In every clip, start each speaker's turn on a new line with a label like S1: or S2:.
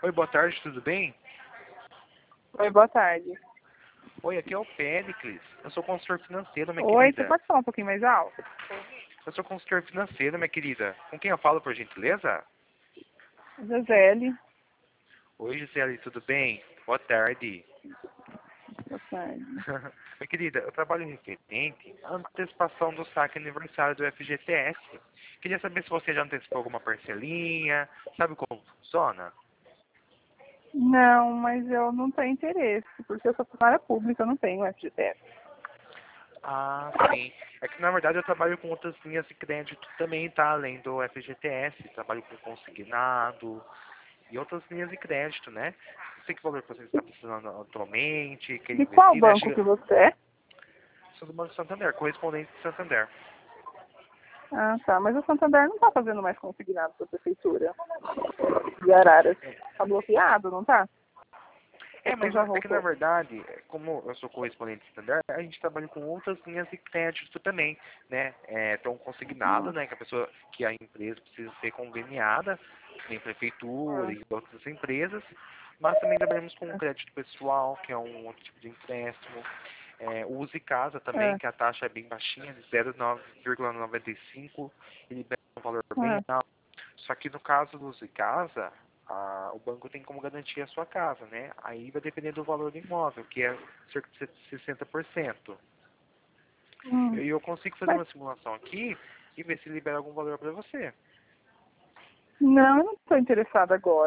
S1: Oi, boa tarde, tudo bem?
S2: Oi, boa tarde.
S1: Oi, aqui é o Péricles. Eu sou consultor financeiro, minha
S2: Oi, você
S1: querida.
S2: pode falar um pouquinho mais alto?
S1: Eu sou consultor financeiro, minha querida. Com quem eu falo, por gentileza?
S2: Gisele.
S1: Oi, Gisele, tudo bem? Boa tarde.
S2: Boa tarde.
S1: Minha querida, eu trabalho referente à antecipação do saque aniversário do FGTS. Queria saber se você já antecipou alguma parcelinha, sabe como funciona?
S2: Não, mas eu não tenho interesse, porque eu sou funcionária pública, eu não tenho FGTS.
S1: Ah, sim. É que na verdade eu trabalho com outras linhas de crédito também, tá? Além do FGTS, trabalho com consignado e outras linhas de crédito, né? Não sei que valor você está precisando atualmente, quer
S2: De qual
S1: investir, né?
S2: banco que você é?
S1: Sou do Banco Santander, correspondente de Santander.
S2: Ah, tá. Mas o Santander não tá fazendo mais consignado para a prefeitura de Araras. Tá bloqueado, não tá? Ou
S1: Mas
S2: já
S1: é que na
S2: voltou?
S1: verdade, como eu sou correspondente de Santander, a gente trabalha com outras linhas de crédito também, né? Então consignado,
S2: Hum.
S1: né? Que a pessoa, que a empresa precisa ser conveniada, em prefeitura
S2: Ah,
S1: e outras empresas, mas também trabalhamos com crédito pessoal, que é um outro tipo de empréstimo. O Use Casa também,
S2: ah,
S1: que a taxa é bem baixinha, de 0,95, e libera um valor bem
S2: ah,
S1: alto. Só que no caso do Use Casa, o banco tem como garantir a sua casa, né? Aí vai depender do valor do imóvel, que é cerca de 60%.
S2: hum.
S1: E eu consigo fazer
S2: Mas,
S1: uma simulação aqui e ver se libera algum valor para você.
S2: não, eu não estou interessada agora.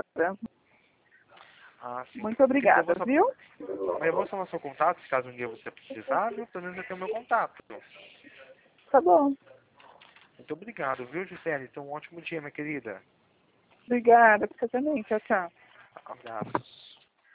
S1: Ah, sim.
S2: Muito
S1: Minha querida,
S2: obrigada, viu?
S1: mas eu vou salvar seu contato, se caso um dia você precisar, viu? Pelo menos eu tenho meu contato.
S2: Tá bom.
S1: Muito obrigado, viu, Gisele? Então, um ótimo dia, minha querida.
S2: Obrigada, você também. Tchau, tchau.
S1: Abraços.